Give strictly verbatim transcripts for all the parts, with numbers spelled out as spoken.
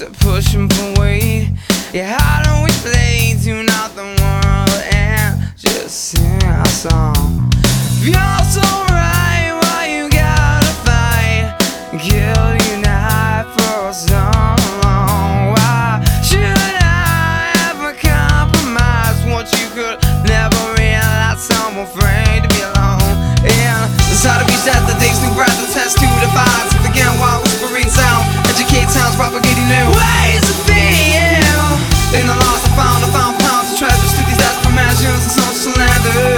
to push and pull weight. Yeah, how do we play tune out the world and just sing our song? If you're so right, why you gotta fight? Kill unite for so long. Why should I ever compromise what you could never realize? I'm afraid to be alone. Yeah, it's hard to reach out the days, new breath, the test to divide. So forget why whispering sound, educate sounds, propagating new ways of being. In the lost, I found, I found pounds of treasures through these desperate measures and social slander.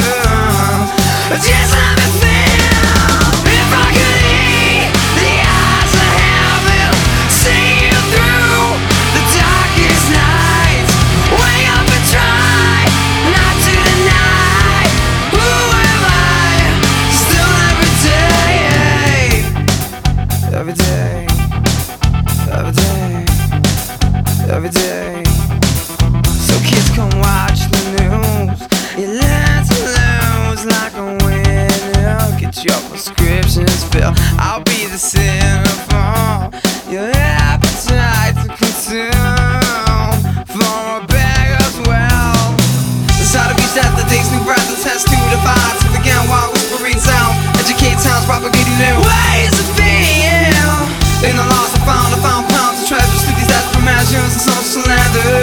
Just let me feel. If I could eat the eyes of heaven, see you through the darkest nights. Wake up and try not to deny. Who am I? Still every day, every day, every day, every day. So kids come watch the news. You learn to lose like a winner. Get your prescriptions filled. I'll be the centerfold. Your appetite to consume for a beggar's well. It's hard to reach out the days, new breath, the test to divide. So forget why whispering sound, educate sounds, propagating new ways of being. In the lost, I found, I found pounds of treasures through these desperate measures and social slander.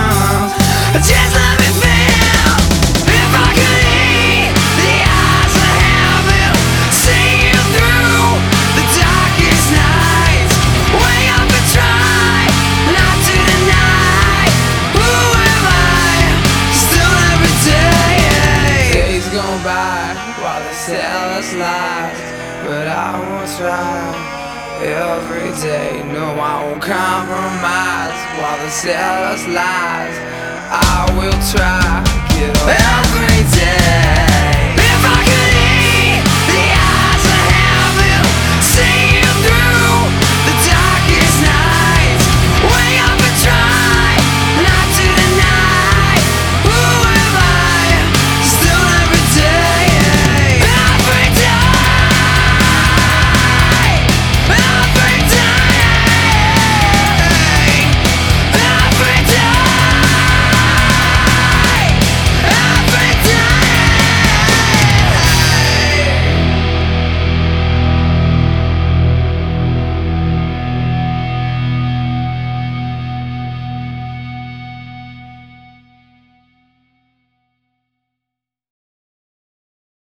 Just let me feel. If I could eat the eyes of heaven, see you through the darkest nights. Wake up and try not to deny. Who am I? Still every day. Days go by while they tell us lies, but I will try. Every day, no, I won't compromise. While they tell us lies, I will try. Get up every day.